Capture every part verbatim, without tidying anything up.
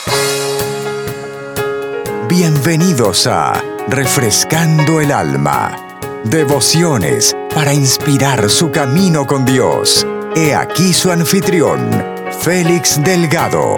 Bienvenidos a Refrescando el Alma. Devociones para inspirar su camino con Dios. He aquí su anfitrión, Félix Delgado.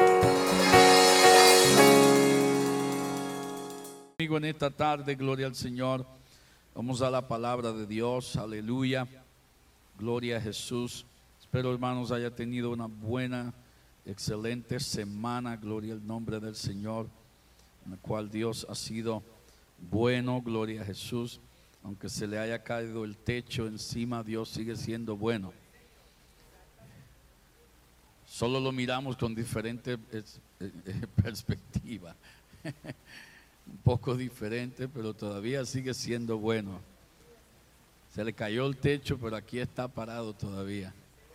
Amigo, en esta tarde, gloria al Señor. Vamos a la palabra de Dios. Aleluya. Gloria a Jesús. Espero, hermanos, haya tenido una buena, excelente semana. Gloria al nombre del Señor, en la cual Dios ha sido bueno. Gloria a Jesús. Aunque se le haya caído el techo encima, Dios sigue siendo bueno. Solo lo miramos con diferente perspectiva. Un poco diferente, pero todavía sigue siendo bueno. Se le cayó el techo, pero aquí está parado todavía.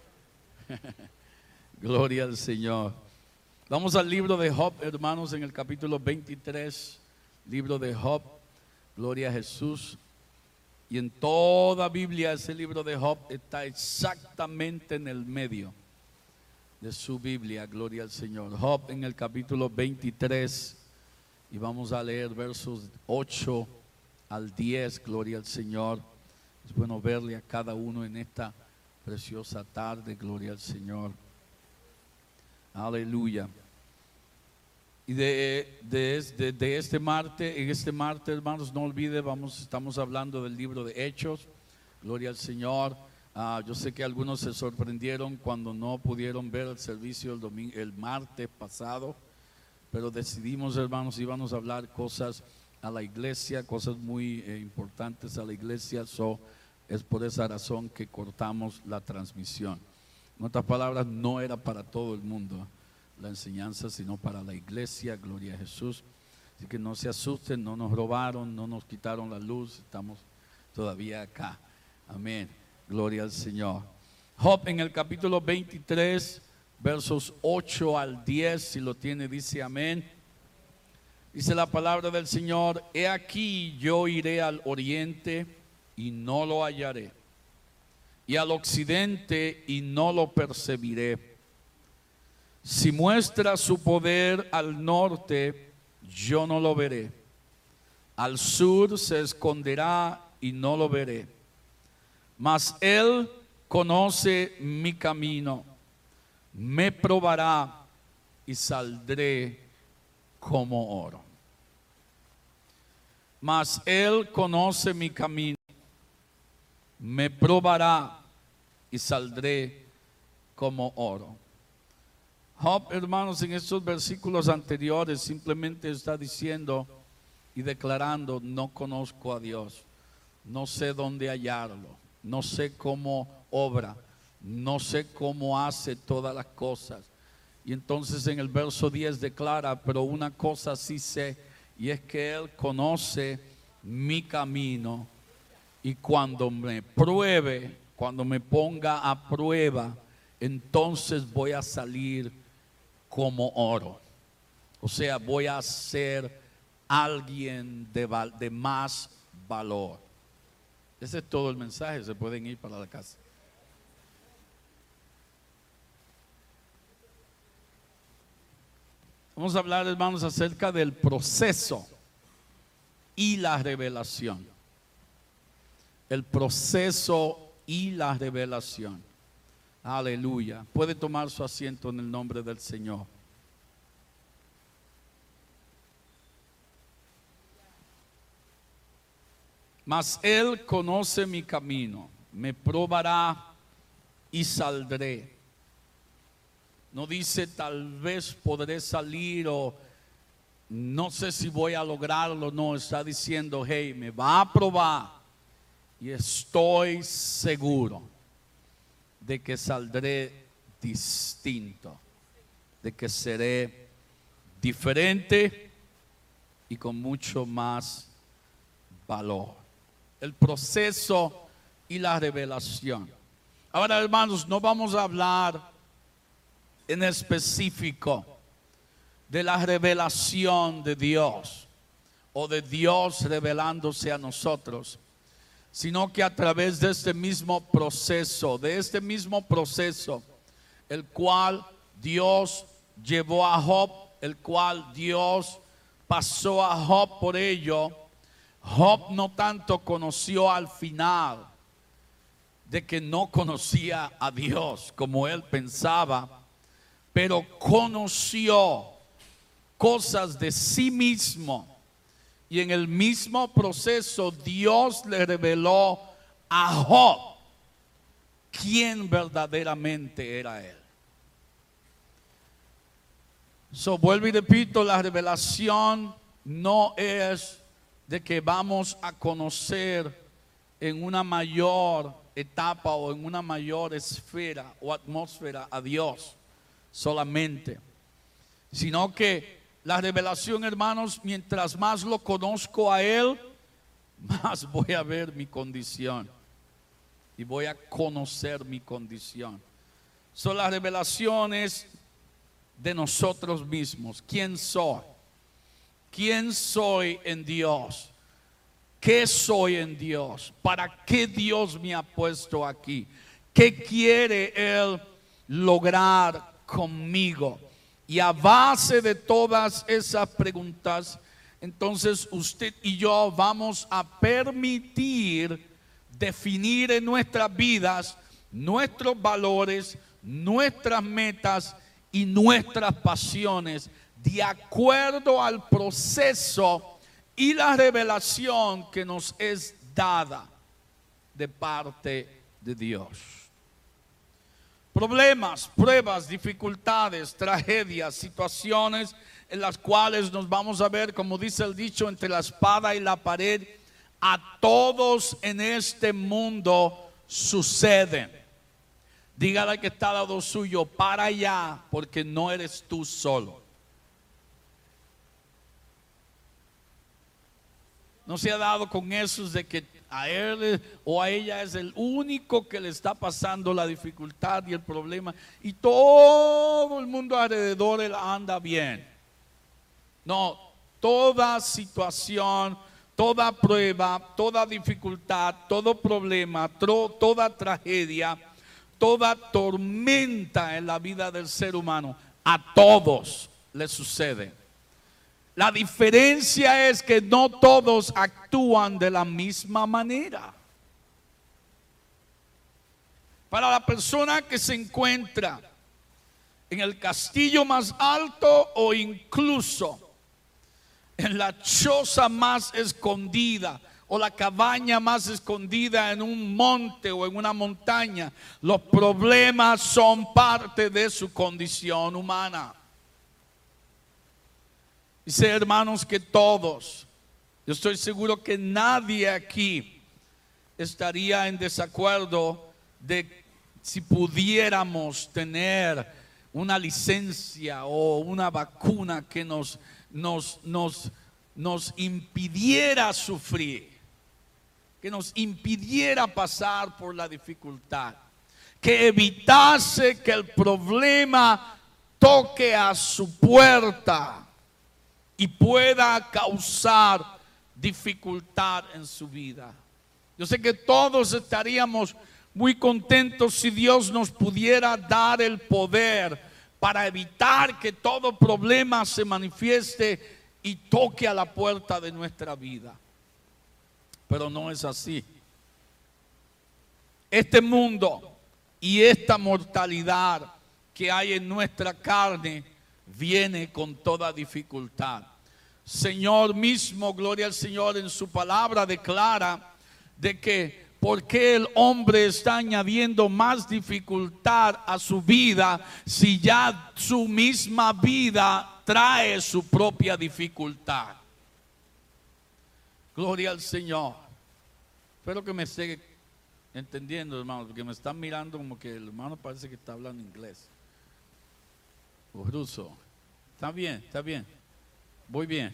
Gloria al Señor. Vamos al libro de Job, hermanos, en el capítulo veintitrés. Libro de Job. Gloria a Jesús. Y en toda Biblia ese libro de Job está exactamente en el medio de su Biblia. Gloria al Señor. Job en el capítulo veintitrés. Y vamos a leer versos ocho al diez. Gloria al Señor. Es bueno verle a cada uno en esta preciosa tarde. Gloria al Señor. Aleluya. Y de, de, de, de este martes, en este martes, hermanos, no olvide, vamos, estamos hablando del libro de Hechos. Gloria al Señor. Uh, yo sé que algunos se sorprendieron cuando no pudieron ver el servicio el, domingo, el martes pasado, pero decidimos, hermanos, íbamos a hablar cosas a la iglesia, cosas muy eh, importantes a la iglesia. So, es por esa razón que cortamos la transmisión. En otras palabras, no era para todo el mundo la enseñanza, sino para la iglesia. Gloria a Jesús. Así que no se asusten, no nos robaron, no nos quitaron la luz, estamos todavía acá. Amén. Gloria al Señor. Job en el capítulo veintitrés, versos ocho al diez, si lo tiene, dice amén. Dice la palabra del Señor: he aquí yo iré al oriente y no lo hallaré, y al occidente y no lo percibiré. Si muestra su poder al norte, yo no lo veré. Al sur se esconderá y no lo veré. Mas él conoce mi camino, me probará y saldré como oro. Mas él conoce mi camino, me probará y saldré como oro. Job, hermanos, en estos versículos anteriores simplemente está diciendo y declarando: no conozco a Dios, no sé dónde hallarlo, no sé cómo obra, no sé cómo hace todas las cosas. Y entonces en el verso diez declara: pero una cosa sí sé, y es que Él conoce mi camino, y cuando me pruebe, cuando me ponga a prueba, entonces voy a salir como oro. O sea, voy a ser alguien de, val- de más valor. Ese es todo el mensaje. Se pueden ir para la casa. Vamos a hablar, hermanos, acerca del proceso y la revelación. El proceso y la revelación. Aleluya. Puede tomar su asiento en el nombre del Señor. Mas Él conoce mi camino, me probará y saldré. No dice tal vez podré salir o no sé si voy a lograrlo. No, está diciendo: hey, me va a probar y estoy seguro de que saldré distinto, de que seré diferente y con mucho más valor. El proceso y la revelación. Ahora, hermanos, no vamos a hablar en específico de la revelación de Dios o de Dios revelándose a nosotros, sino que a través de este mismo proceso, de este mismo proceso, el cual Dios llevó a Job el cual Dios pasó a Job por ello, Job no tanto conoció al final de que no conocía a Dios como él pensaba, pero conoció cosas de sí mismo, y en el mismo proceso Dios le reveló a Job quién verdaderamente era él. So, vuelvo y repito, la revelación no es de que vamos a conocer en una mayor etapa o en una mayor esfera o atmósfera a Dios solamente, sino que la revelación, hermanos, mientras más lo conozco a Él, más voy a ver mi condición y voy a conocer mi condición. So, la revelación es de nosotros mismos. ¿Quién soy? ¿Quién soy en Dios? ¿Qué soy en Dios? ¿Para qué Dios me ha puesto aquí? ¿Qué quiere Él lograr conmigo? Y a base de todas esas preguntas, entonces usted y yo vamos a permitir definir en nuestras vidas nuestros valores, nuestras metas y nuestras pasiones de acuerdo al proceso y la revelación que nos es dada de parte de Dios. Problemas, pruebas, dificultades, tragedias, situaciones en las cuales nos vamos a ver, como dice el dicho, entre la espada y la pared. A todos en este mundo suceden. Dígale al que está al lado suyo, para allá, porque no eres tú solo. No se ha dado con esos de que a él o a ella es el único que le está pasando la dificultad y el problema, y todo el mundo alrededor él anda bien. No, toda situación, toda prueba, toda dificultad, todo problema, tro, toda tragedia, toda tormenta en la vida del ser humano, a todos le sucede. La diferencia es que no todos actúan de la misma manera. Para la persona que se encuentra en el castillo más alto o incluso en la choza más escondida o la cabaña más escondida en un monte o en una montaña, los problemas son parte de su condición humana. Dice, hermanos, que todos, yo estoy seguro que nadie aquí estaría en desacuerdo de si pudiéramos tener una licencia o una vacuna que nos, nos, nos, nos impidiera sufrir, que nos impidiera pasar por la dificultad, que evitase que el problema toque a su puerta y pueda causar dificultad en su vida. Yo sé que todos estaríamos muy contentos si Dios nos pudiera dar el poder para evitar que todo problema se manifieste y toque a la puerta de nuestra vida. Pero no es así. Este mundo y esta mortalidad que hay en nuestra carne viene con toda dificultad. Señor mismo, gloria al Señor, en su palabra declara de que ¿por qué el hombre está añadiendo más dificultad a su vida si ya su misma vida trae su propia dificultad? Gloria al Señor. Espero que me esté entendiendo, hermano, porque me están mirando como que el hermano parece que está hablando inglés o ruso. Está bien, está bien. Voy bien.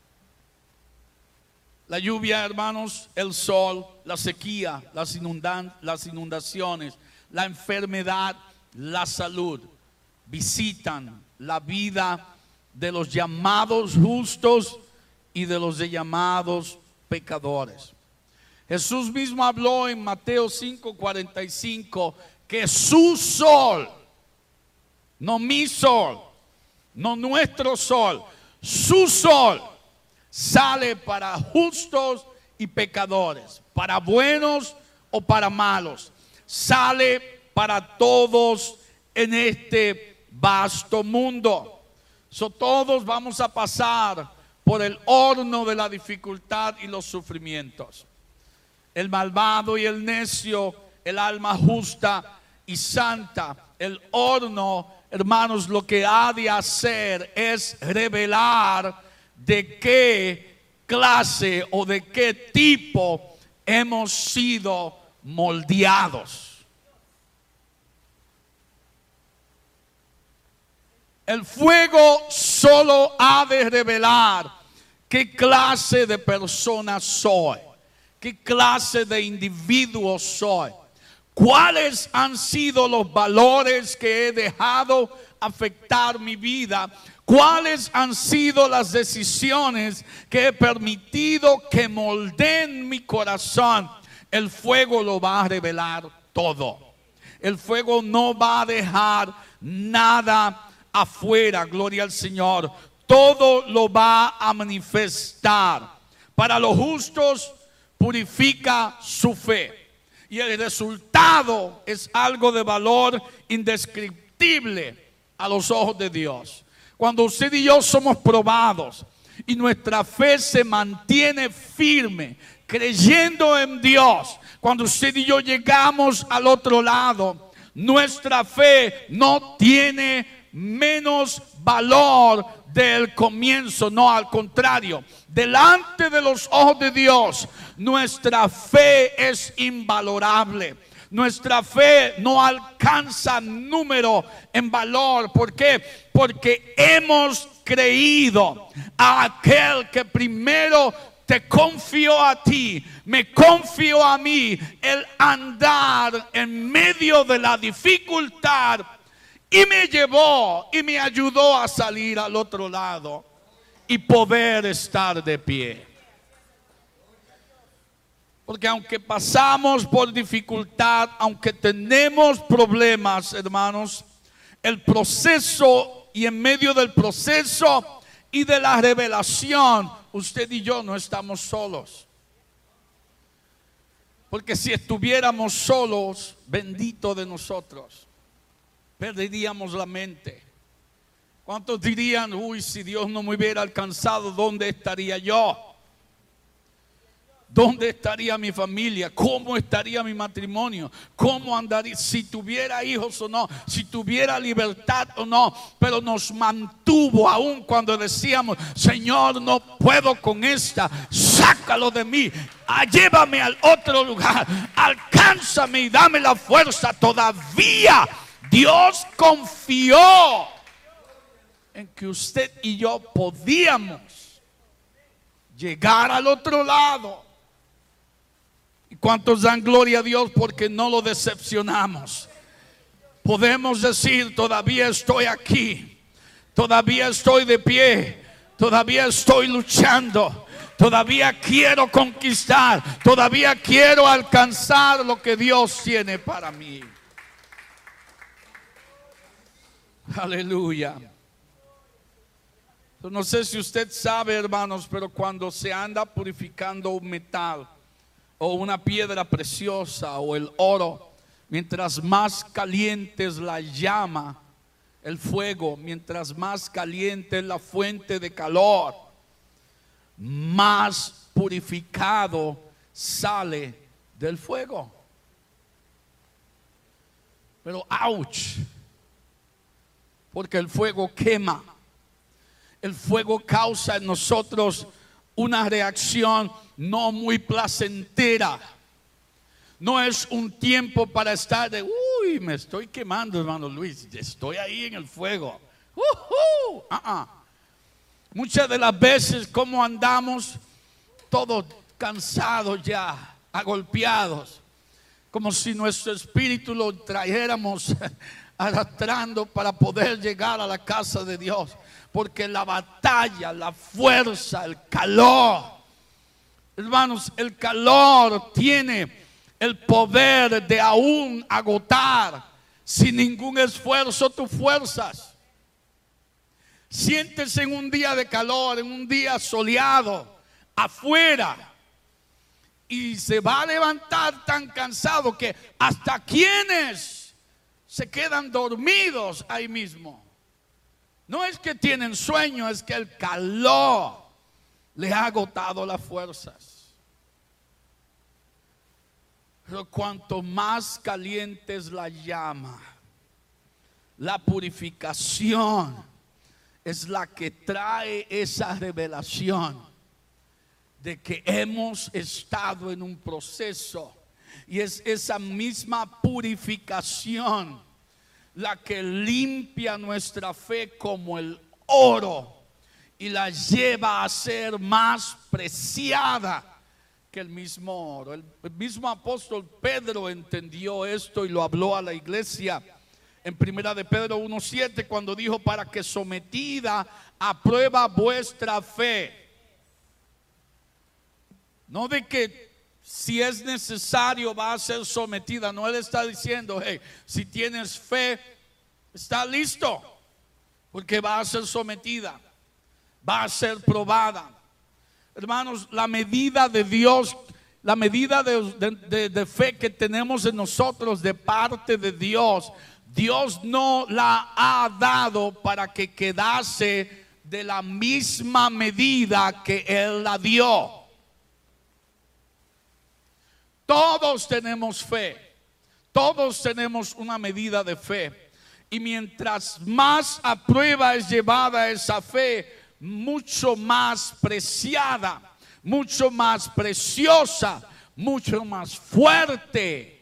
La lluvia, hermanos, el sol, la sequía, las, inundan, las inundaciones, la enfermedad, la salud, visitan la vida de los llamados justos y de los llamados pecadores. Jesús mismo habló en Mateo cinco cuarenta y cinco que su sol, no mi sol, no nuestro sol, su sol sale para justos y pecadores, para buenos o para malos, sale para todos en este vasto mundo. So, todos vamos a pasar por el horno de la dificultad y los sufrimientos. El malvado y el necio, el alma justa y santa. El horno, hermanos, lo que ha de hacer es revelar de qué clase o de qué tipo hemos sido moldeados. El fuego solo ha de revelar qué clase de persona soy, qué clase de individuo soy, cuáles han sido los valores que he dejado afectar mi vida, cuáles han sido las decisiones que he permitido que moldeen mi corazón. El fuego lo va a revelar todo. El fuego no va a dejar nada afuera, gloria al Señor. Todo lo va a manifestar. Para los justos purifica su fe, y el resultado es algo de valor indescriptible a los ojos de Dios. Cuando usted y yo somos probados y nuestra fe se mantiene firme, creyendo en Dios, cuando usted y yo llegamos al otro lado, nuestra fe no tiene menos valor del comienzo, no, al contrario, delante de los ojos de Dios, nuestra fe es invalorable. Nuestra fe no alcanza número en valor. ¿Por qué? Porque hemos creído a aquel que primero te confió a ti, me confió a mí el andar en medio de la dificultad, y me llevó y me ayudó a salir al otro lado y poder estar de pie. Porque aunque pasamos por dificultad, aunque tenemos problemas, hermanos, el proceso, y en medio del proceso y de la revelación, usted y yo no estamos solos. Porque si estuviéramos solos, bendito de nosotros, perderíamos la mente. ¿Cuántos dirían, uy, si Dios no me hubiera alcanzado, ¿dónde estaría yo? ¿Dónde estaría mi familia? ¿Cómo estaría mi matrimonio? ¿Cómo andaría? Si tuviera hijos o no, si tuviera libertad o no. Pero nos mantuvo aún cuando decíamos, Señor, no puedo con esta, sácalo de mí, ah, llévame al otro lugar, alcánzame y dame la fuerza. Todavía Dios confió en que usted y yo podíamos llegar al otro lado. ¿Y cuántos dan gloria a Dios porque no lo decepcionamos? Podemos decir, todavía estoy aquí, todavía estoy de pie, todavía estoy luchando, todavía quiero conquistar, todavía quiero alcanzar lo que Dios tiene para mí. Aleluya. No sé si usted sabe, hermanos, pero cuando se anda purificando un metal o una piedra preciosa o el oro, mientras más caliente es la llama, el fuego, mientras más caliente es la fuente de calor, más purificado sale del fuego. Pero ouch, porque el fuego quema. El fuego causa en nosotros una reacción no muy placentera. No es un tiempo para estar de, uy, me estoy quemando, hermano Luis, estoy ahí en el fuego. Uh-huh. Uh-uh. Muchas de las veces, como andamos todos cansados ya, agolpeados, como si nuestro espíritu lo trajéramos arrastrando para poder llegar a la casa de Dios. Porque la batalla, la fuerza, el calor, hermanos, el calor tiene el poder de aún agotar sin ningún esfuerzo tus fuerzas. Siéntese en un día de calor, en un día soleado, afuera, y se va a levantar tan cansado que hasta quienes se quedan dormidos ahí mismo. No es que tienen sueño, es que el calor le ha agotado las fuerzas. Pero cuanto más caliente es la llama, la purificación es la que trae esa revelación de que hemos estado en un proceso, y es esa misma purificación la que limpia nuestra fe como el oro y la lleva a ser más preciada que el mismo oro. El, el mismo apóstol Pedro entendió esto y lo habló a la iglesia en primera de Pedro uno siete, cuando dijo: para que sometida a prueba vuestra fe. No de que si es necesario va a ser sometida. No, él está diciendo: hey, si tienes fe, está listo, porque va a ser sometida, va a ser probada. Hermanos, la medida de Dios, la medida de, de, de, de fe que tenemos en nosotros de parte de Dios, Dios no la ha dado para que quedase de la misma medida que Él la dio. Todos tenemos fe, todos tenemos una medida de fe, y mientras más a prueba es llevada esa fe, mucho más preciada, mucho más preciosa, mucho más fuerte.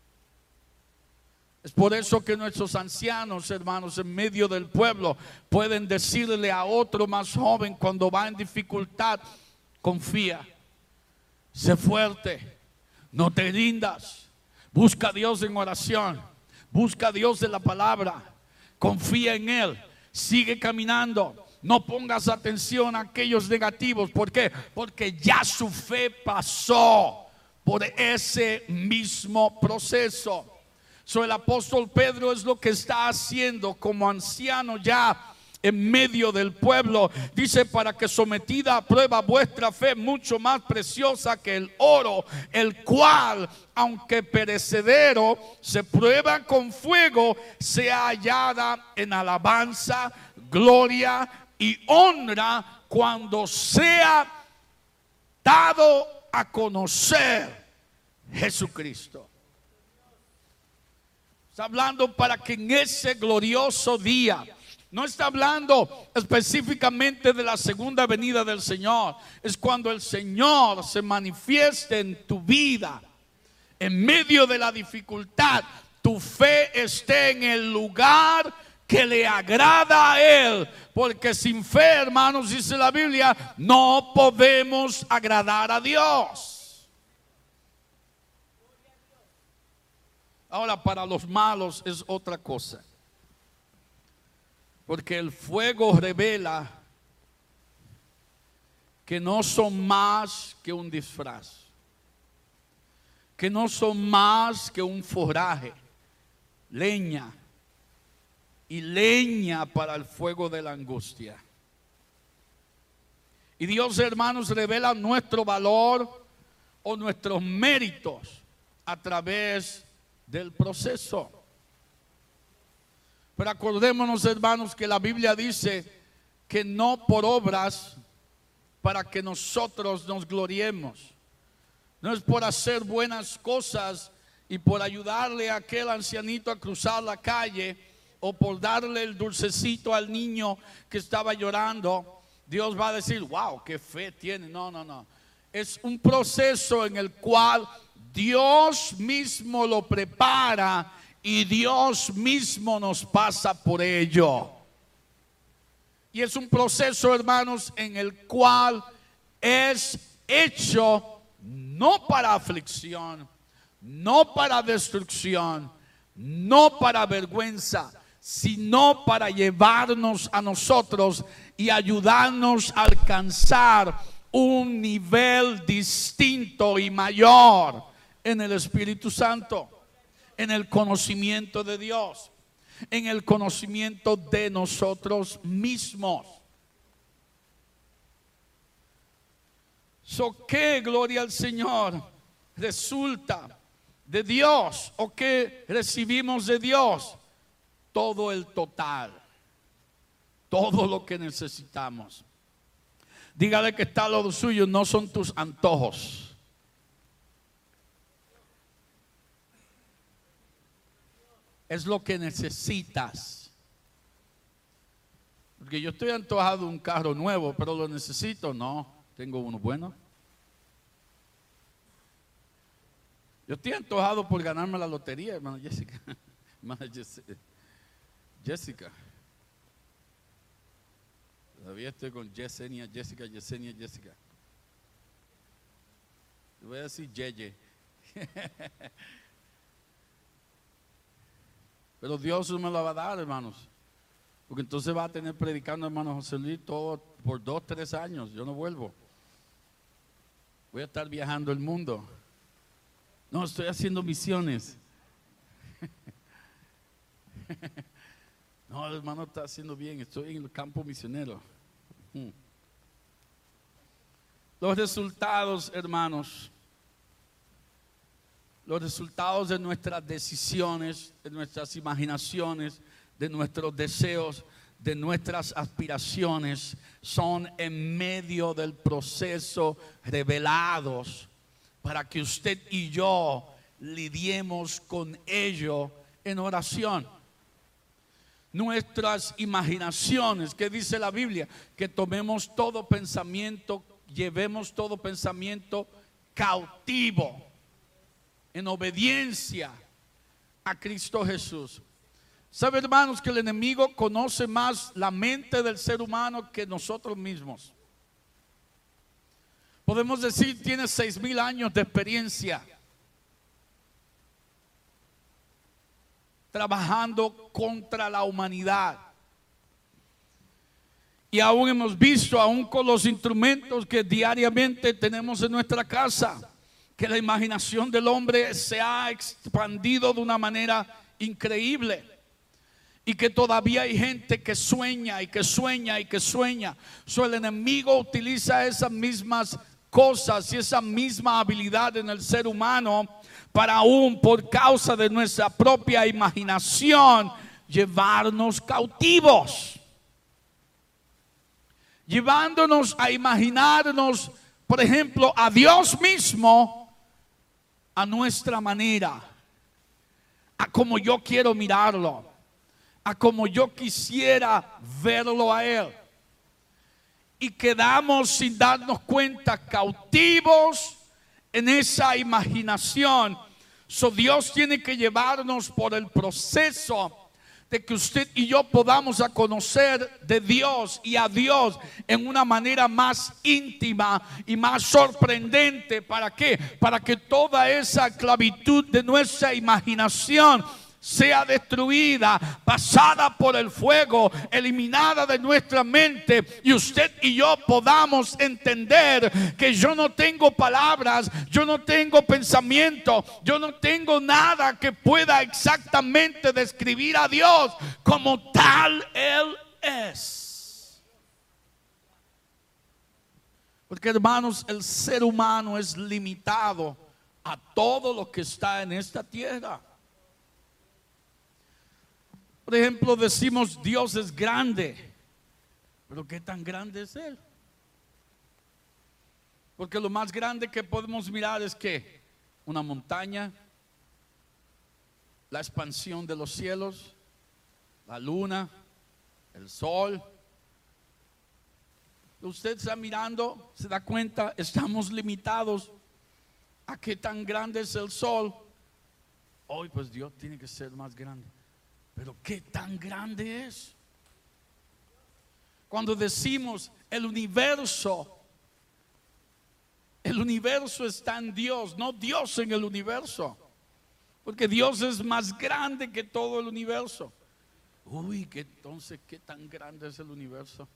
Es por eso que nuestros ancianos, hermanos, en medio del pueblo pueden decirle a otro más joven cuando va en dificultad: confía, sé fuerte, no te rindas, busca a Dios en oración, busca a Dios en la palabra, confía en Él, sigue caminando. No pongas atención a aquellos negativos. ¿Por qué? Porque ya su fe pasó por ese mismo proceso. So, el apóstol Pedro es lo que está haciendo como anciano ya en medio del pueblo. Dice: para que sometida a prueba vuestra fe, mucho más preciosa que el oro, el cual, aunque perecedero, se prueba con fuego, sea hallada en alabanza, gloria y honra cuando sea dado a conocer Jesucristo. Está hablando para que en ese glorioso día, no está hablando específicamente de la segunda venida del Señor, es cuando el Señor se manifieste en tu vida, en medio de la dificultad, tu fe esté en el lugar que le agrada a Él, porque sin fe, hermanos, dice la Biblia, no podemos agradar a Dios. Ahora, para los malos es otra cosa, porque el fuego revela que no son más que un disfraz, que no son más que un forraje, leña y leña para el fuego de la angustia. Y Dios, hermanos, revela nuestro valor o nuestros méritos a través del proceso. Pero acordémonos, hermanos, que la Biblia dice que no por obras para que nosotros nos gloriemos. No es por hacer buenas cosas y por ayudarle a aquel ancianito a cruzar la calle, o por darle el dulcecito al niño que estaba llorando, Dios va a decir: wow, qué fe tiene. No, no, no. Es un proceso en el cual Dios mismo lo prepara y Dios mismo nos pasa por ello. Y es un proceso, hermanos, en el cual es hecho no para aflicción, no para destrucción, no para vergüenza, sino para llevarnos a nosotros y ayudarnos a alcanzar un nivel distinto y mayor en el Espíritu Santo, en el conocimiento de Dios. en el conocimiento de nosotros mismos. So, ¿qué, gloria al Señor, resulta de Dios o qué recibimos de Dios? Todo el total, todo lo que necesitamos. Dígale que está lo suyo, no son tus antojos. Es lo que necesitas. Porque yo estoy antojado de un carro nuevo, pero lo necesito, no. Tengo uno bueno. Yo estoy antojado por ganarme la lotería, hermana Jessica. Hermana Jessica. Todavía estoy con Yesenia, Jessica, Yesenia, Jessica. Le voy a decir Yeye. Pero Dios me lo va a dar, hermanos. Porque entonces va a tener predicando, hermano José Luis, todo por dos, tres años. Yo no vuelvo. Voy a estar viajando el mundo. No, estoy haciendo misiones. No, el hermano está haciendo bien. Estoy en el campo misionero. Hmm. Los resultados, hermanos. Los resultados de nuestras decisiones, de nuestras imaginaciones, de nuestros deseos, de nuestras aspiraciones, son en medio del proceso revelados para que usted y yo lidiemos con ello en oración. Nuestras imaginaciones, ¿qué dice la Biblia? Que tomemos todo pensamiento, llevemos todo pensamiento cautivo en obediencia a Cristo Jesús. ¿Sabe, hermanos, que el enemigo conoce más la mente del ser humano que nosotros mismos? Podemos decir, tiene seis mil años de experiencia trabajando contra la humanidad. Y aún hemos visto, aún con los instrumentos que diariamente tenemos en nuestra casa, que la imaginación del hombre se ha expandido de una manera increíble. Y que todavía hay gente que sueña y que sueña y que sueña. So, el enemigo utiliza esas mismas cosas y esa misma habilidad en el ser humano para, aún por causa de nuestra propia imaginación, llevarnos cautivos, llevándonos a imaginarnos, por ejemplo, a Dios mismo a nuestra manera, a como yo quiero mirarlo, a como yo quisiera verlo a Él. Y quedamos sin darnos cuenta cautivos en esa imaginación. So, Dios tiene que llevarnos por el proceso de que usted y yo podamos a conocer de Dios y a Dios en una manera más íntima y más sorprendente. ¿Para qué? Para que toda esa esclavitud de nuestra imaginación sea destruida, pasada por el fuego, eliminada de nuestra mente, y usted y yo podamos entender que yo no tengo palabras, yo no tengo pensamiento, yo no tengo nada que pueda exactamente describir a Dios como tal Él es. Porque, hermanos, el ser humano es limitado a todo lo que está en esta tierra. Por ejemplo, decimos Dios es grande, pero ¿qué tan grande es Él? Porque lo más grande que podemos mirar es que una montaña, la expansión de los cielos, la luna, el sol. Usted está mirando, se da cuenta, estamos limitados a qué tan grande es el sol. Hoy pues Dios tiene que ser más grande. Pero ¿qué tan grande es? Cuando decimos el universo, el universo está en Dios, no Dios en el universo. Porque Dios es más grande que todo el universo. Uy, que entonces, ¿qué tan grande es el universo?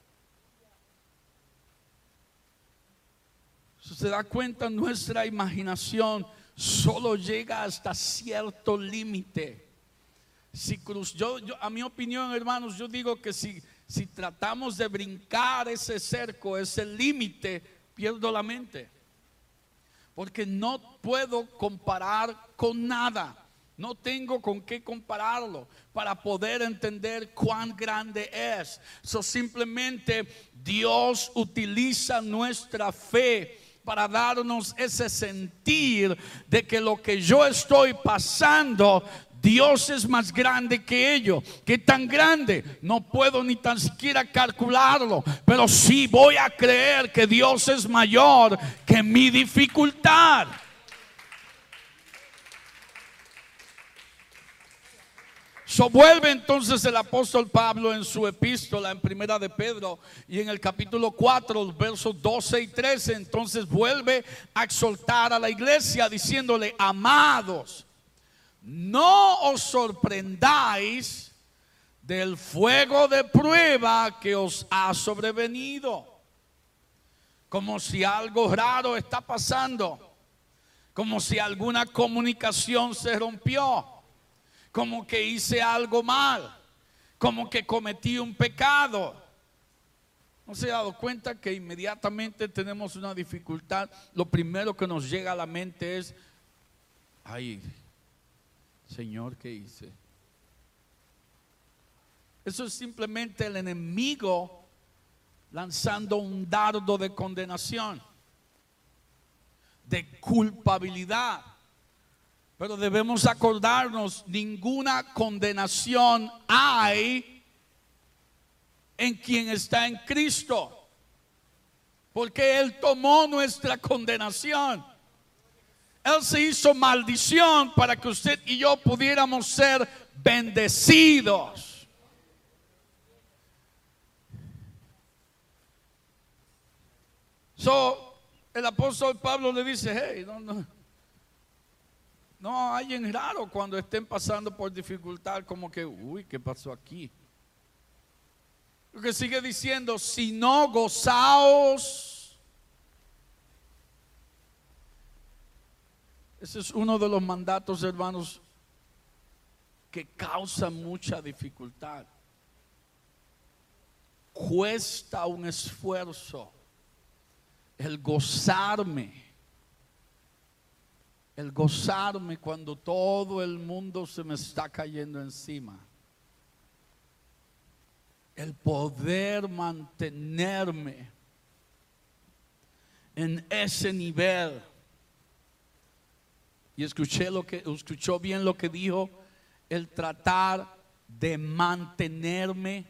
Si se da cuenta, nuestra imaginación solo llega hasta cierto límite. si cruz, yo, yo, a mi opinión, hermanos, yo digo que si, si tratamos de brincar ese cerco, ese límite, pierdo la mente. Porque no puedo comparar con nada. No tengo con qué compararlo para poder entender cuán grande es. So, simplemente Dios utiliza nuestra fe para darnos ese sentir de que lo que yo estoy pasando, Dios es más grande que ello. ¿Qué tan grande? No puedo ni tan siquiera calcularlo, pero sí voy a creer que Dios es mayor que mi dificultad. So, vuelve entonces el apóstol Pablo en su epístola en primera de Pedro y en el capítulo cuatro, los versos doce y trece, entonces vuelve a exhortar a la iglesia diciéndole: amados, no os sorprendáis del fuego de prueba que os ha sobrevenido, como si algo raro está pasando, como si alguna comunicación se rompió, como que hice algo mal, como que cometí un pecado. ¿No se ha dado cuenta que inmediatamente tenemos una dificultad? Lo primero que nos llega a la mente es: ay, Señor, ¿qué hice? Eso es simplemente el enemigo lanzando un dardo de condenación, de culpabilidad. Pero debemos acordarnos, ninguna condenación hay en quien está en Cristo, porque Él tomó nuestra condenación. Él se hizo maldición para que usted y yo pudiéramos ser bendecidos. So, el apóstol Pablo le dice: hey, no, no. No hay en raro cuando estén pasando por dificultad, como que, uy, ¿qué pasó aquí? Porque sigue diciendo: si no, gozaos. Ese es uno de los mandatos, hermanos, que causa mucha dificultad. Cuesta un esfuerzo el gozarme. El gozarme cuando todo el mundo se me está cayendo encima. El poder mantenerme en ese nivel. Y escuché lo que, escuchó bien lo que dijo: el tratar de mantenerme.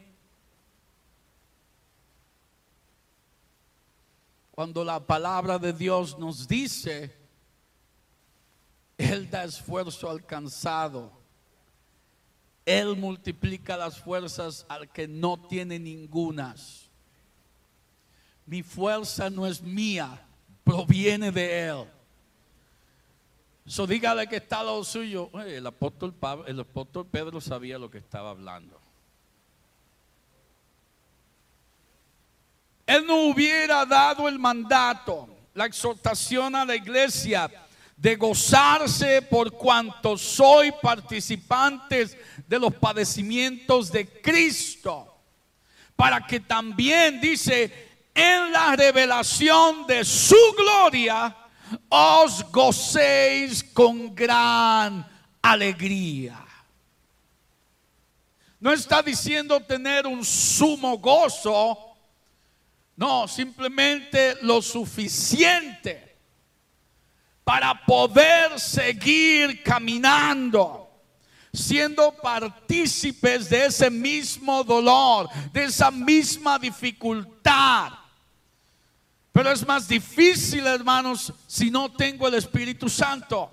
Cuando la palabra de Dios nos dice: Él da esfuerzo al cansado, Él multiplica las fuerzas al que no tiene ningunas. Mi fuerza no es mía, proviene de Él. So, dígale que está al lado suyo: el apóstol Pablo, el apóstol Pedro sabía lo que estaba hablando. Él no hubiera dado el mandato, la exhortación a la iglesia de gozarse por cuanto soy participantes de los padecimientos de Cristo, para que también, dice, en la revelación de su gloria os gocéis con gran alegría. No está diciendo tener un sumo gozo, no, simplemente lo suficiente para poder seguir caminando, siendo partícipes de ese mismo dolor, de esa misma dificultad. Pero es más difícil, hermanos, si no tengo el Espíritu Santo,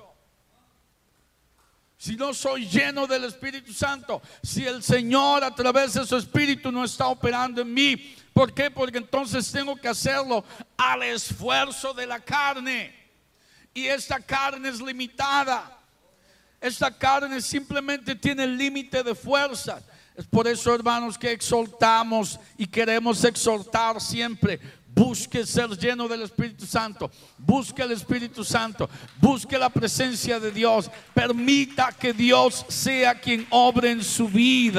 si no soy lleno del Espíritu Santo, si el Señor a través de su Espíritu no está operando en mí. ¿Por qué? Porque entonces tengo que hacerlo al esfuerzo de la carne. Y esta carne es limitada. Esta carne simplemente tiene el límite de fuerzas. Es por eso, hermanos, que exhortamos y queremos exhortar siempre: busque ser lleno del Espíritu Santo, busque el Espíritu Santo, busque la presencia de Dios, permita que Dios sea quien obre en su vida.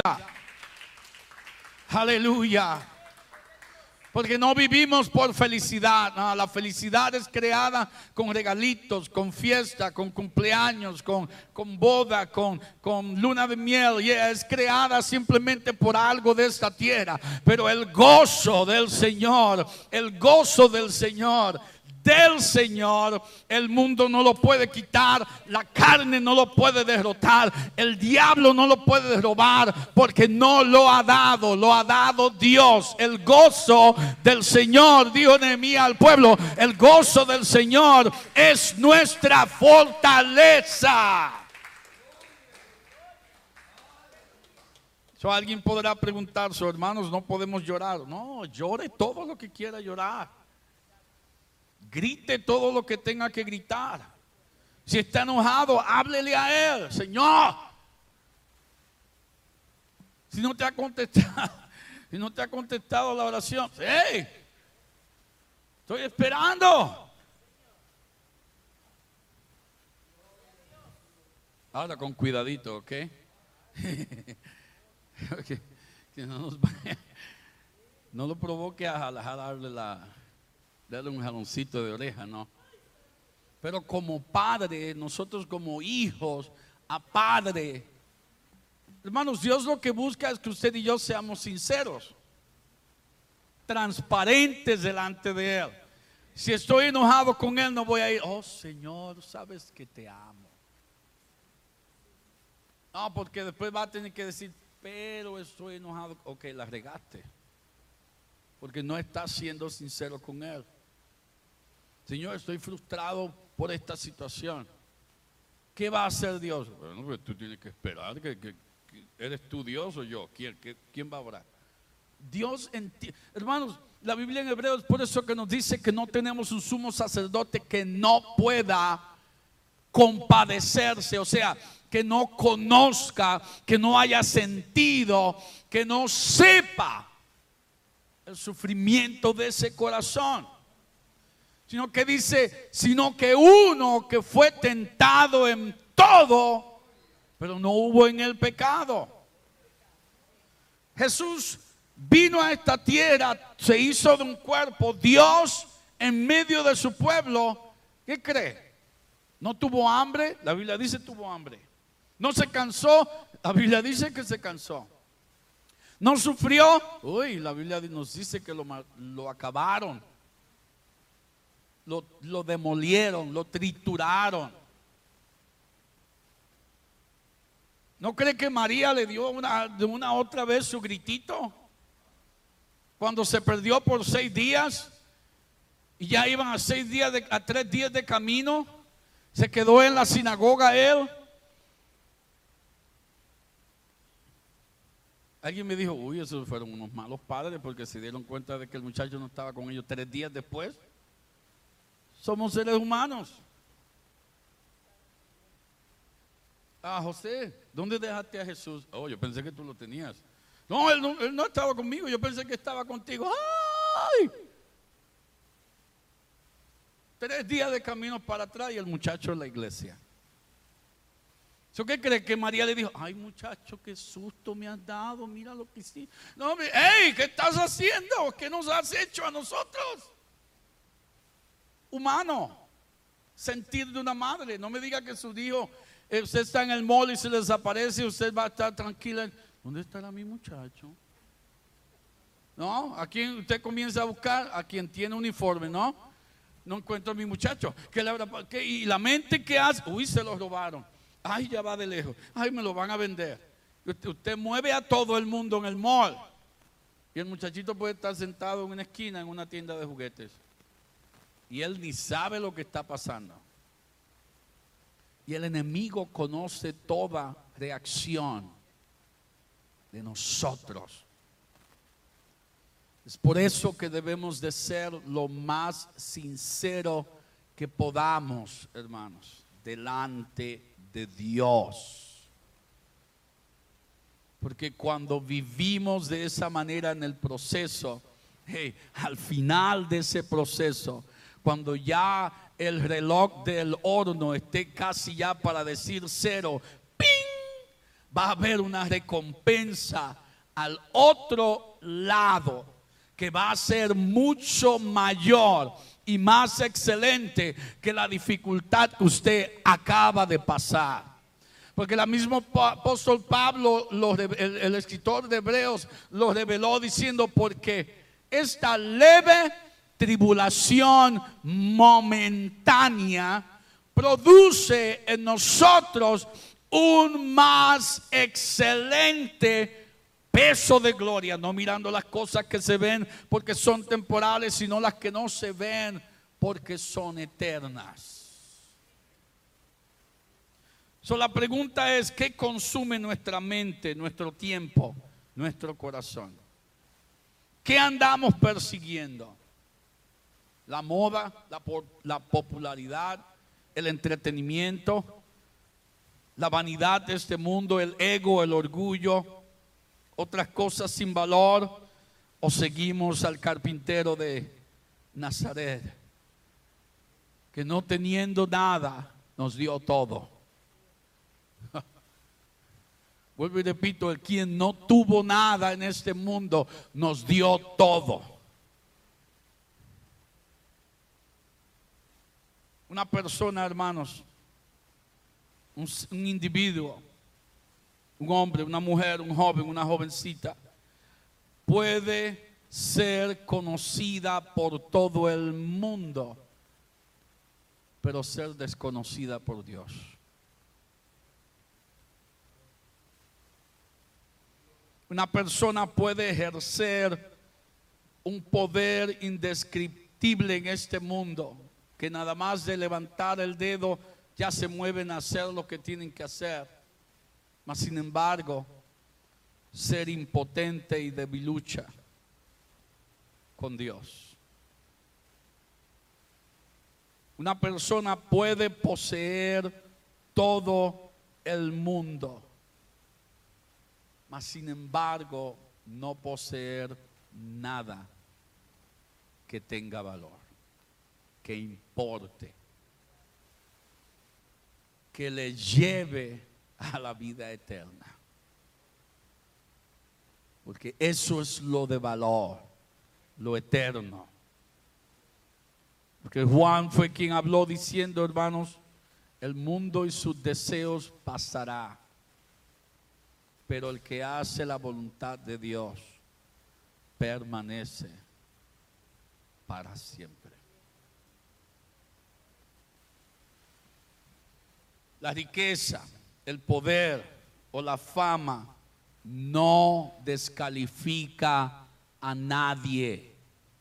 Aleluya. Porque no vivimos por felicidad, no, la felicidad es creada con regalitos, con fiesta, con cumpleaños, con, con boda, con, con luna de miel. Yeah, es creada simplemente por algo de esta tierra. Pero el gozo del Señor, el gozo del Señor, del Señor, el mundo no lo puede quitar, la carne no lo puede derrotar, el diablo no lo puede robar, porque no lo ha dado, lo ha dado Dios. El gozo del Señor, dijo Nehemías al pueblo, el gozo del Señor es nuestra fortaleza. So, alguien podrá preguntar, so, hermanos, no podemos llorar. No, llore todo lo que quiera llorar. Grite todo lo que tenga que gritar. Si está enojado, háblele a él. Señor, si no te ha contestado, si no te ha contestado la oración, hey, estoy esperando. Ahora con cuidadito, ¿ok? Okay. Que no, nos vaya, no lo provoque a jalarle la... darle un jaloncito de oreja, no. Pero como padre, nosotros como hijos, a padre, hermanos, Dios lo que busca es que usted y yo seamos sinceros, transparentes delante de Él. Si estoy enojado con Él, no voy a ir, oh Señor, sabes que te amo. No, porque después va a tener que decir, pero estoy enojado. Ok, la regaste, porque no estás siendo sincero con Él. Señor, estoy frustrado por esta situación. ¿Qué va a hacer Dios? Bueno, pues tú tienes que esperar. Que, que, que ¿Eres tú Dios o yo? ¿Quién, que, ¿quién va a orar? Dios entiende. Hermanos, la Biblia en hebreo es por eso que nos dice que no tenemos un sumo sacerdote que no pueda compadecerse. O sea, que no conozca, que no haya sentido, que no sepa el sufrimiento de ese corazón. Sino que dice, sino que uno que fue tentado en todo, pero no hubo en el pecado. Jesús vino a esta tierra, se hizo de un cuerpo, Dios en medio de su pueblo. ¿Qué cree? No tuvo hambre, la Biblia dice tuvo hambre. No se cansó, la Biblia dice que se cansó. No sufrió, uy, la Biblia nos dice que lo, lo acabaron. Lo, lo demolieron, lo trituraron. ¿No cree que María le dio una, de una otra vez su gritito? Cuando se perdió por seis días y ya iban a seis días de, a tres días de camino, se quedó en la sinagoga él. Alguien me dijo, uy, esos fueron unos malos padres porque se dieron cuenta de que el muchacho no estaba con ellos tres días después. Somos seres humanos. Ah, José, ¿dónde dejaste a Jesús? Oh, yo pensé que tú lo tenías. No, él no, él no estaba conmigo, yo pensé que estaba contigo. ¡Ay! Tres días de camino para atrás y el muchacho en la iglesia. ¿So qué cree que María le dijo? Ay, muchacho, qué susto me has dado, mira lo que hiciste. No, hey, ¿qué estás haciendo? ¿Qué nos has hecho a nosotros? Humano, sentir de una madre. No me diga que su hijo, eh, usted está en el mall y se le desaparece y usted va a estar tranquila. ¿Dónde estará mi muchacho? No, a quien usted comienza a buscar, a quien tiene uniforme, ¿no? No encuentro a mi muchacho. ¿Qué le habrá, qué, y la mente que hace, uy, se lo robaron. Ay, ya va de lejos. Ay, me lo van a vender. Usted, usted mueve a todo el mundo en el mall y el muchachito puede estar sentado en una esquina en una tienda de juguetes. Y él ni sabe lo que está pasando. Y el enemigo conoce toda reacción de nosotros. Es por eso que debemos de ser lo más sincero que podamos, hermanos, delante de Dios. Porque cuando vivimos de esa manera en el proceso, hey, al final de ese proceso, cuando ya el reloj del horno esté casi ya para decir cero, ¡ping!, va a haber una recompensa al otro lado que va a ser mucho mayor y más excelente que la dificultad que usted acaba de pasar. Porque el mismo apóstol Pablo, el, el escritor de Hebreos, lo reveló diciendo: porque esta leve tribulación momentánea produce en nosotros un más excelente peso de gloria, no mirando las cosas que se ven porque son temporales, sino las que no se ven porque son eternas. So, la pregunta es: ¿qué consume nuestra mente, nuestro tiempo, nuestro corazón? ¿Qué andamos persiguiendo? La moda, la, la popularidad, el entretenimiento, la vanidad de este mundo, el ego, el orgullo, otras cosas sin valor, o seguimos al carpintero de Nazaret, que no teniendo nada nos dio todo. Vuelvo y repito, el quien no tuvo nada en este mundo nos dio todo. Una persona, hermanos, un, un individuo, un hombre, una mujer, un joven, una jovencita, puede ser conocida por todo el mundo, pero ser desconocida por Dios. Una persona puede ejercer un poder indescriptible en este mundo, que nada más de levantar el dedo ya se mueven a hacer lo que tienen que hacer, mas sin embargo ser impotente y debilucha con Dios. Una persona puede poseer todo el mundo, mas sin embargo no poseer nada que tenga valor, que importe, que le lleve a la vida eterna. Porque eso es lo de valor, lo eterno. Porque Juan fue quien habló diciendo: hermanos, el mundo y sus deseos pasará, pero el que hace la voluntad de Dios permanece para siempre. La riqueza, el poder o la fama no descalifica a nadie.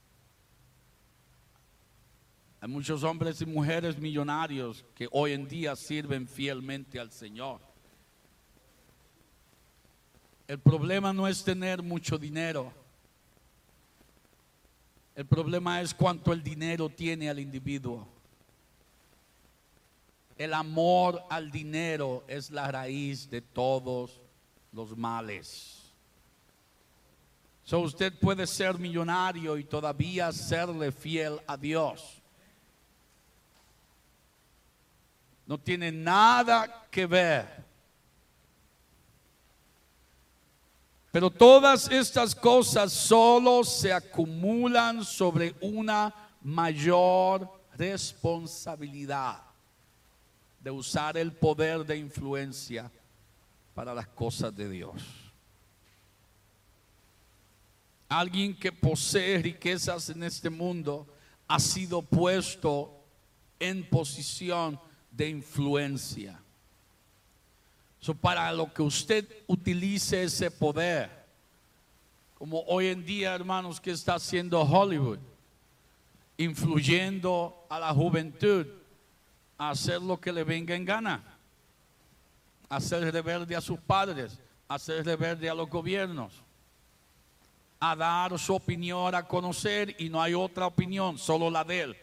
Hay muchos hombres y mujeres millonarios que hoy en día sirven fielmente al Señor. El problema no es tener mucho dinero. El problema es cuánto el dinero tiene al individuo. El amor al dinero es la raíz de todos los males. So, usted puede ser millonario y todavía serle fiel a Dios. No tiene nada que ver. Pero todas estas cosas solo se acumulan sobre una mayor responsabilidad de usar el poder de influencia para las cosas de Dios. Alguien que posee riquezas en este mundo ha sido puesto en posición de influencia. So, para lo que usted utilice ese poder, como hoy en día, hermanos, que está haciendo Hollywood, influyendo a la juventud a hacer lo que le venga en gana, a hacer rebelde a sus padres, a hacer rebelde a los gobiernos, a dar su opinión a conocer, y no hay otra opinión, solo la de él.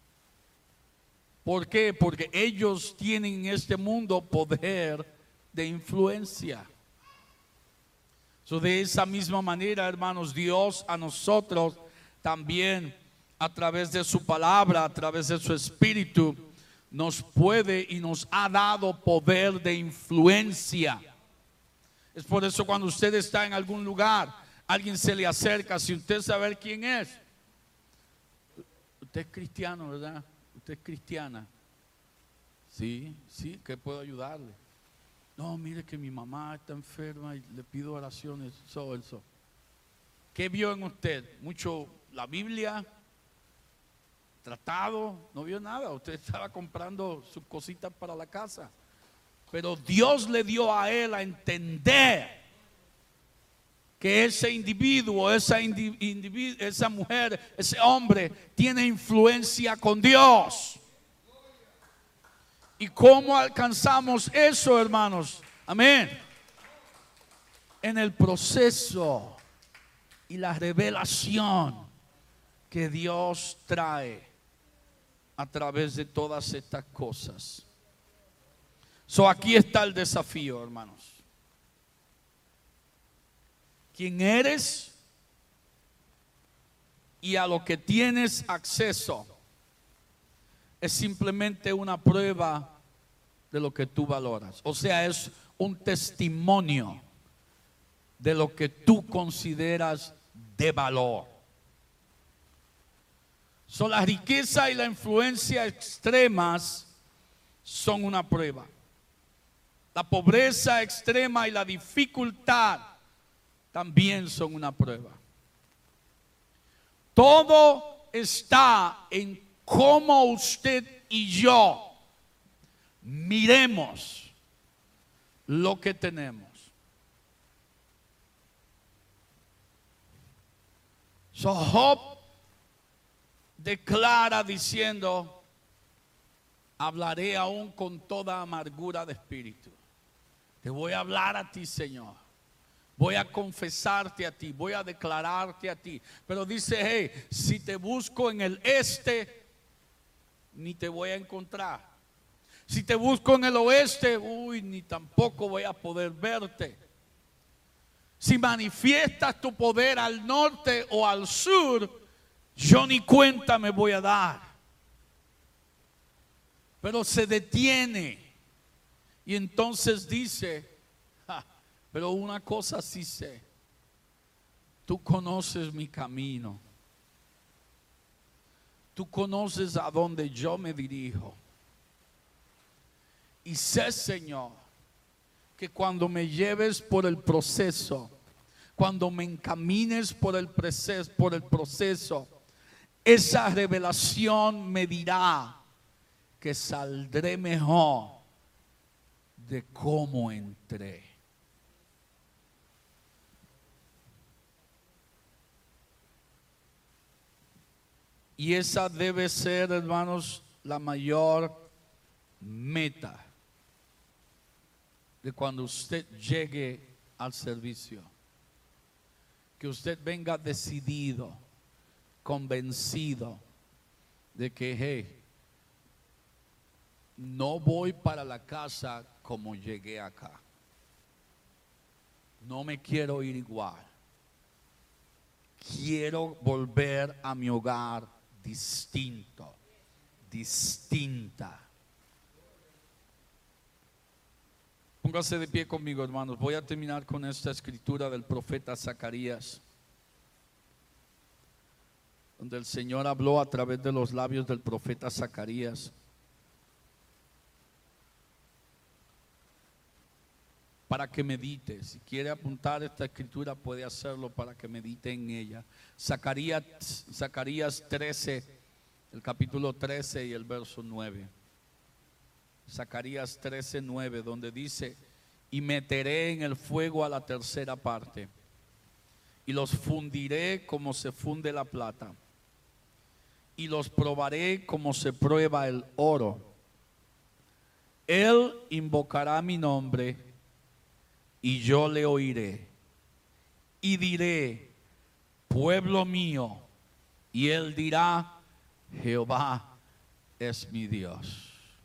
¿Por qué? Porque ellos tienen en este mundo poder de influencia. So, de esa misma manera, hermanos, Dios a nosotros también a través de su palabra, a través de su espíritu, nos puede y nos ha dado poder de influencia. Es por eso cuando usted está en algún lugar, alguien se le acerca, si usted sabe quién es. Usted es cristiano, ¿verdad? Usted es cristiana. Sí, sí, ¿qué puedo ayudarle? No, mire que mi mamá está enferma y le pido oraciones, eso, eso. ¿Qué vio en usted? Mucho la Biblia, tratado, no vio nada. Usted estaba comprando sus cositas para la casa. Pero Dios le dio a él a entender que ese individuo, esa, individu esa mujer, ese hombre tiene influencia con Dios. ¿Y cómo alcanzamos eso, hermanos? Amén. En el proceso y la revelación que Dios trae a través de todas estas cosas. So, aquí está el desafío, hermanos. ¿Quién eres? Y a lo que tienes acceso es simplemente una prueba de lo que tú valoras. O sea, es un testimonio de lo que tú consideras de valor. So, la riqueza y la influencia extremas son una prueba. La pobreza extrema y la dificultad también son una prueba. Todo está en cómo usted y yo miremos lo que tenemos. So, Job declara diciendo: hablaré aún con toda amargura de espíritu. Te voy a hablar a ti, Señor. Voy a confesarte a ti, voy a declararte a ti. Pero dice, hey, si te busco en el este, ni te voy a encontrar. Si te busco en el oeste, uy, ni tampoco voy a poder verte. Si manifiestas tu poder al norte o al sur, yo ni cuenta me voy a dar. Pero se detiene y entonces dice: ja, pero una cosa sí sé, tú conoces mi camino, tú conoces a dónde yo me dirijo, y sé, Señor, que cuando me lleves por el proceso, cuando me encamines por el proceso, por el proceso, esa revelación me dirá que saldré mejor de cómo entré. Y esa debe ser, hermanos, la mayor meta de cuando usted llegue al servicio. Que usted venga decidido, convencido de que, hey, no voy para la casa como llegué acá. No me quiero ir igual. Quiero volver a mi hogar distinto, distinta. Póngase de pie conmigo, hermanos. Voy a terminar con esta escritura del profeta Zacarías, donde el Señor habló a través de los labios del profeta Zacarías. Para que medite, si quiere apuntar esta escritura puede hacerlo para que medite en ella. Zacarías, Zacarías trece, el capítulo trece y el verso nueve. Zacarías trece, nueve, donde dice: y meteré en el fuego a la tercera parte, y los fundiré como se funde la plata, y los probaré como se prueba el oro. Él invocará mi nombre, y yo le oiré, y diré: pueblo mío, y él dirá: Jehová es mi Dios.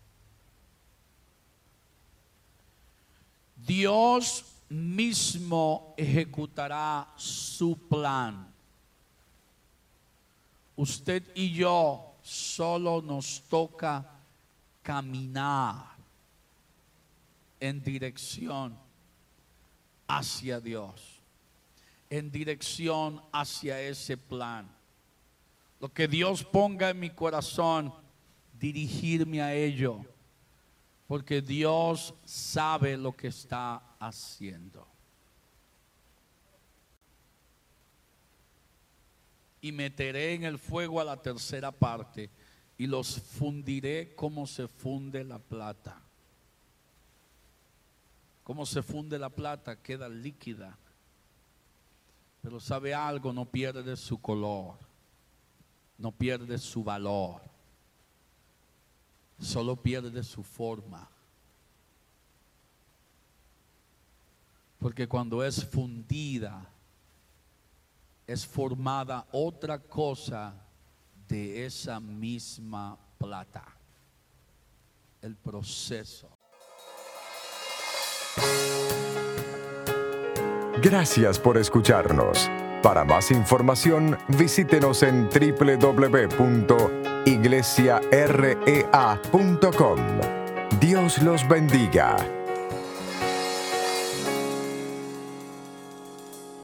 Dios mismo ejecutará su plan. usted y yo solo nos toca caminar en dirección hacia Dios, en dirección hacia ese plan. Lo que Dios ponga en mi corazón, dirigirme a ello, porque Dios sabe lo que está haciendo. Y meteré en el fuego a la tercera parte y los fundiré como se funde la plata. Como se funde la plata, queda líquida. Pero sabe algo, no pierde su color, no pierde su valor, solo pierde su forma. Porque cuando es fundida, es formada otra cosa de esa misma plata. El proceso. Gracias por escucharnos. Para más información, visítenos en doble u doble u doble u punto iglesia rea punto com. Dios los bendiga.